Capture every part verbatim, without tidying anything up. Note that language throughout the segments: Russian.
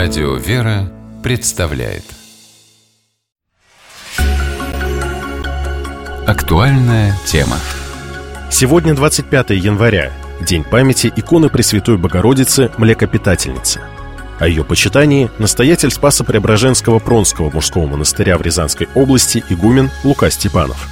Радио «Вера» представляет актуальная тема. Сегодня двадцать пятое января, день памяти иконы Пресвятой Богородицы Млекопитательницы. О ее почитании настоятель Спасо-Преображенского Пронского мужского монастыря в Рязанской области игумен Лука Степанов.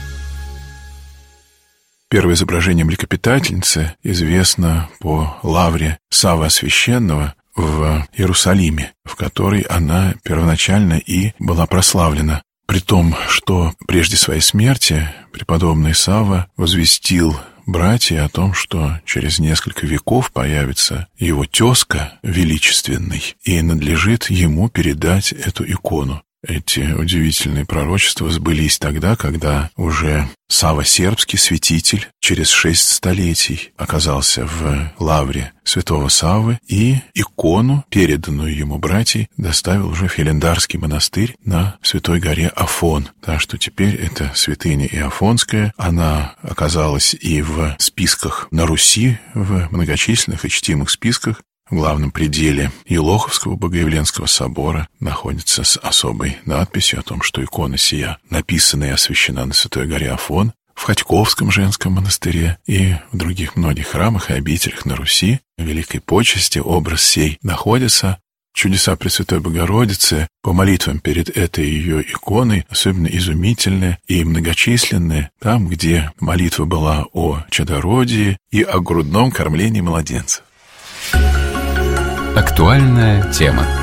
Первое изображение Млекопитательницы известно по лавре Саввы Освященного в Иерусалиме, в которой она первоначально и была прославлена. При том, что прежде своей смерти преподобный Савва возвестил братья о том, что через несколько веков появится его тезка величественный, и надлежит ему передать эту икону. Эти удивительные пророчества сбылись тогда, когда уже Савва Сербский, святитель, через шесть столетий оказался в лавре святого Саввы, и икону, переданную ему братьей, доставил уже в Хелендарский монастырь на Святой горе Афон. Так что теперь это святыня Иофонская. Она оказалась и в списках на Руси, в многочисленных и чтимых списках. В главном пределе Елоховского Богоявленского собора находится с особой надписью о том, что икона сия написана и освящена на Святой горе Афон, в Ходьковском женском монастыре и в других многих храмах и обителях на Руси. В Великой Почести образ сей находится. Чудеса Пресвятой Богородицы по молитвам перед этой ее иконой особенно изумительные и многочисленные, там, где молитва была о чадородии и о грудном кормлении младенцев. Актуальная тема.